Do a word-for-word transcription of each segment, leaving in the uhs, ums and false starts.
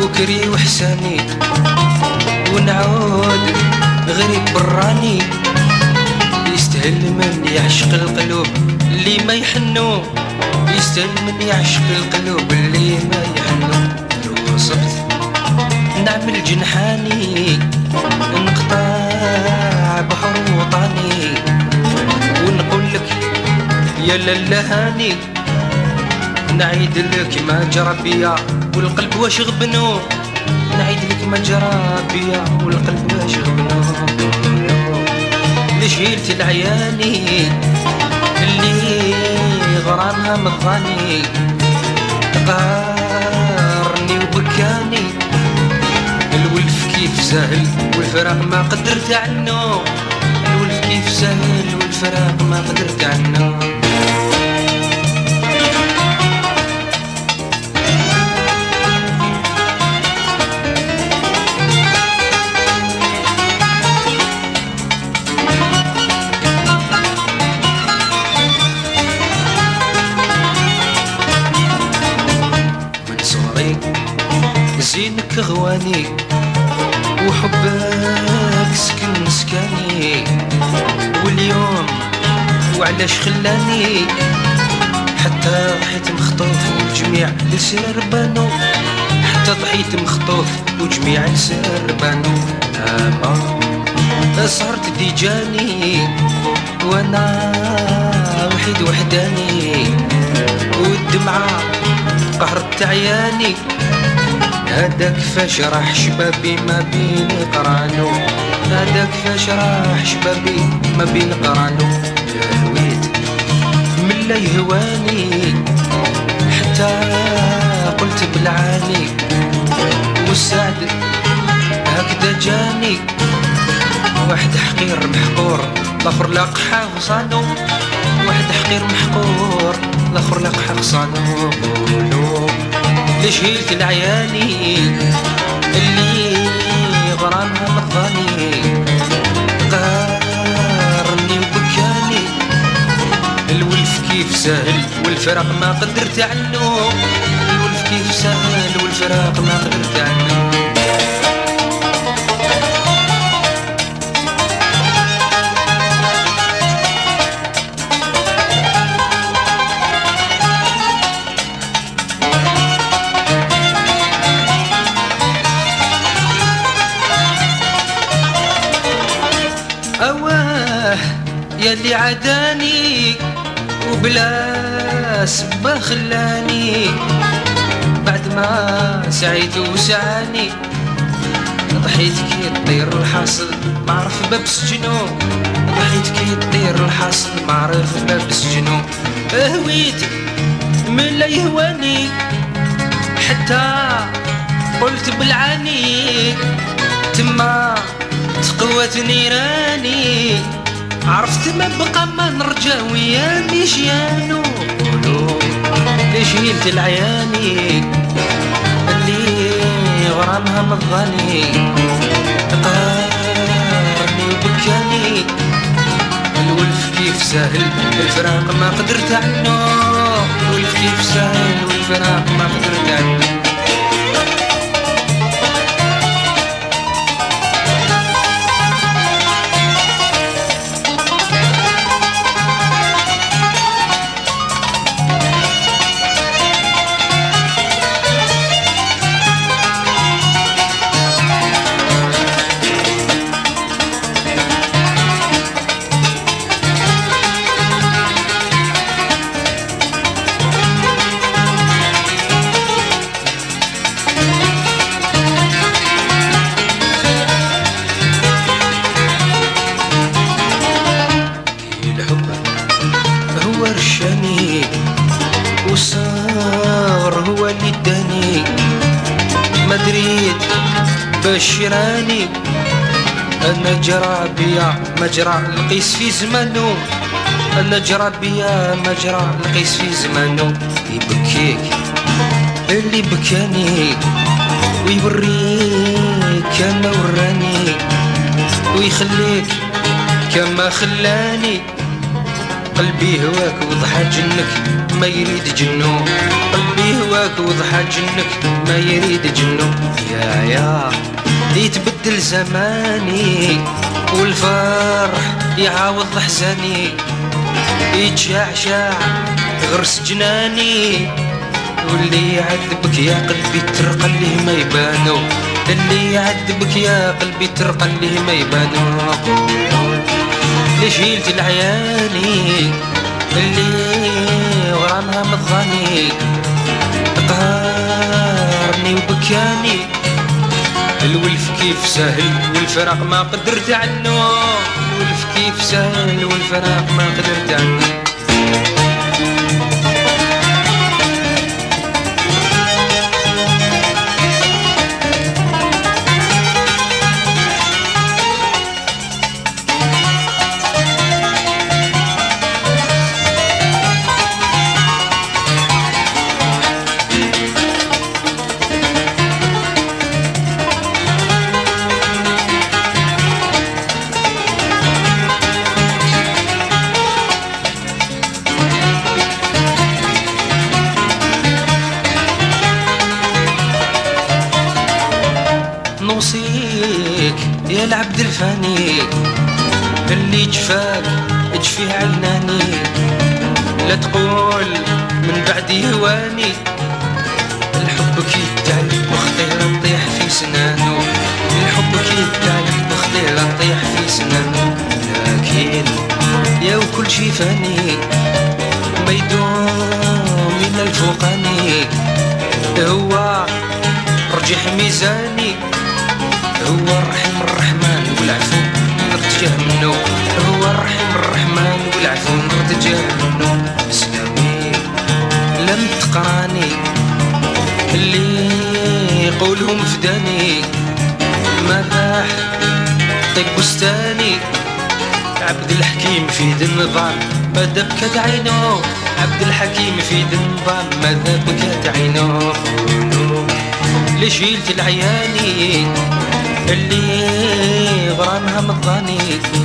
بكري وحساني ونعود غريب براني يستاهل من يعشق القلوب اللي ما يحنو يستاهل من يعشق القلوب اللي ما يحنو لو وصفت نعمل جنحاني نقطع بحر وطني ونقول لك يا للهاني نعيد لك ما جرى بيا والقلب واش غبنو نعيد لك ما جرى بيا والقلب واش غبنو لجهيلة العياني اللي غرامها مضاني غارني وبكاني الولف كيف سهل والفراق ما قدرت عنه الولف كيف سهل والفراق ما قدرت عنه زينك غواني وحبك سكن سكاني واليوم وعلاش خلاني حتى ضحيت مخطوف وجميع لسير بانو حتى ضحيت مخطوف وجميع لسير بانو اما صارت ديجاني وانا وحيد وحداني والدمعة قهرت عياني هذاك فاش راح شبابي ما بين قرانو هذاك فاش راح شبابي ما بين قرانو يا هويت من لا يهواني حتى قلت بالعاني والسعد هكذا جاني واحد حقير محقور الاخر لاقحه وصانو واحد حقير محقور الاخر لاقحه وصانو لجهيلة العياني اللي غرامها مضاني قارني وبكاني الولف كيف سهل والفراق ما قدرت عنه الولف كيف سهل والفراق ما قدرت عنه أواه يلي عداني وبلا سبة خلاني بعد ما سعيت وسعاني ضحيت كي تطير الحاصل ما عرف باب سجنو ضحيت كي تطير الحاصل ما عرف باب سجنو هويت من لا يهواني حتى قلت بالعاني تما تقوت نيراني عرفت ما بقى ما نرجع ويا مشيانو لجهيلة العياني اللي غرامها مضاني قارني وبكاني الولف كيف سهل الفراق ما قدرت عنه الولف كيف سهل والفراق ما قدرت عنه ورشاني وصار هو اللي اداني ما دريت بشراني انا جرى بيا ما جرى القيس في زمانو انا جرى بيا ما جرى القيس في زمانو يبكيك اللي بكاني ويوريك كما وراني ويخليك كما خلاني قلبي هواك وضحى جنك ما يريد جنو، قلبي هواك وضحى جنك ما يريد جنو. يا يا يتبدل زماني والفرح يعاوض حزاني، يتشعشع غرس جناني، واللي يعذبك يا قلبي ترقى اللي ما يبانو، اللي يعذبك يا قلبي ترقى اللي ما يبانو. اللي شيلت العياني اللي غرامها مضغاني، قهرني وبكاني، الولف كيف سهل والفراق ما قدرت عنه، الولف كيف سهل والفراق ما قدرت عنه. نوصيك يا العبد الفاني اللي جفاك جفيه عيناني، لا تقول من بعدي هواني، الحب كيتعلق وخطير طيح في سنانو، الحب كيتعلق وخطير طيح في سنانو. لكن يا وكل شي فاني ما يدوم إلا الفوقاني، هو رجح ميزاني، هو الرحيم الرحمن والعفو نرتجاه منه، هو الرحيم الرحمن والعفو نرتجاه منه. سلامي لم تقراني اللي يقولهم فداني، مداح طيب بستاني، عبد الحكيم في ذي النظام ماذا بكت عينه، عبد الحكيم في ذي النظام ماذا بكت عينه. اللي شيلت العياني اللي غرامها مضاني،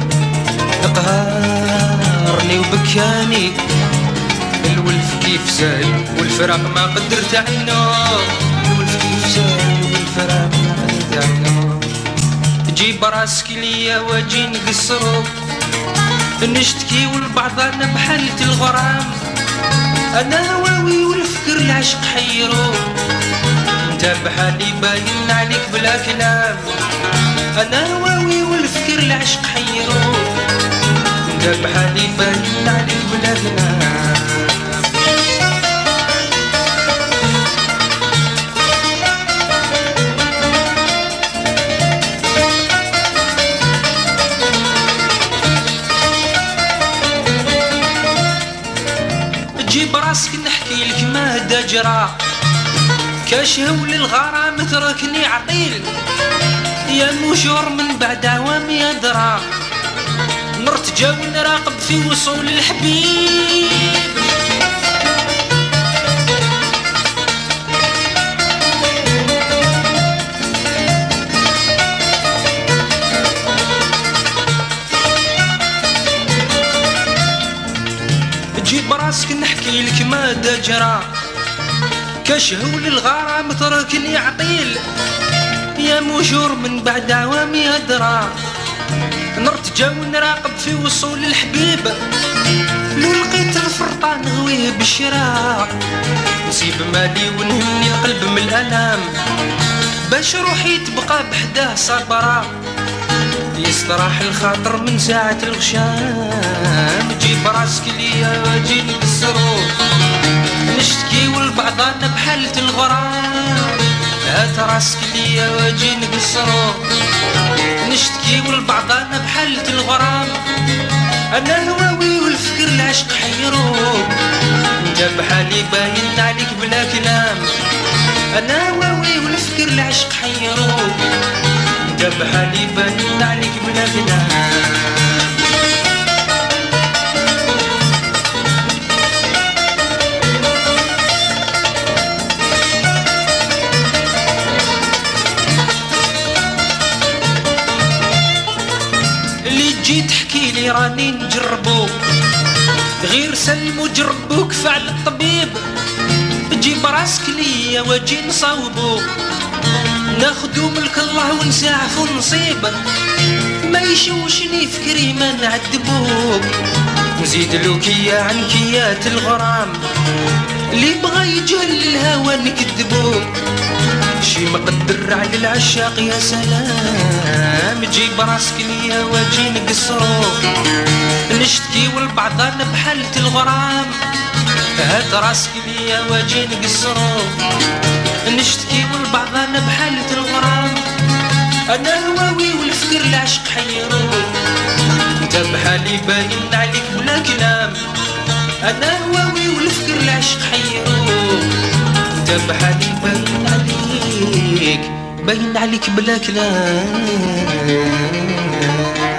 قهرني وبكاني، الولف كيف سهل والفراق ما قدرت عنه، الولف كيف سهل والفراق ما قدرت عنه. جيب راسك ليا واجي نقصرو، نشتكي والبعضنا بحالة الغرام، انا هواوي والفكر العشق حيرو، انت بحالي باين عليك بلا كلام، انا هواوي والفكر العشق حيرو، انت بحالي باين عليك بلا كلام. جيب راسك نحكي لك ما هدا جرى، كاشهو للغرام تركني عقيل، يا مجور من بعد عوامي أدرى، نرتجى ونراقب في وصول الحبيب. جيب راسك نحكي لك ما دا جرى، كشهو للغرام تركني عقيل، يا مجور من بعد عوامي أدرى، نرتجى ونراقب في وصول الحبيب. لو لقيت الفرطان غويه بالشراع، نسيب مالي ونهني القلب من الألام، باش روحي تبقى بحداه صبرا، يستراح الخاطر من ساعة الغشام. جيب راسك ليا واجي نكسرو، نشتكي والبعضنا بحالة الغرام، هات راسك ليا واجي نكسرو، نشتكي والبعضنا بحالة الغرام، انا الهواوي والفكر العشق حيرو، انت بحالي باين عليك بلا كلام، انا الهواوي والفكر العشق حيرو، انت بحالي باين عليك بلا كلام. اللي تجي تحكي لي راني نجربو، غير سلم وجربوك فعل الطبيب، جيب راسك ليا واجي نصاوبو، ناخدو ملك الله ونساعفو نصيب، ما يشوشني فكري ما نعذبوك، نزيد له كيا عن كيات الغرام، اللي بغى يجهل الهوى نكذبوه، شي مقدر على العشاق يا سلام، جيب راسك ليا واجي نقصروك، نشتكي والبعضان بحالة الغرام، هات راسك ليا واجي نقصروك، نشتكي والبعضان بحالة الغرام، انا الواوي والفكر العشق حيروك، انت بحالي باين عليك بلا كلام، انا الواوي والفكر العشق حيروك، انت بحالي باين عليك باين عليك بلا كلام.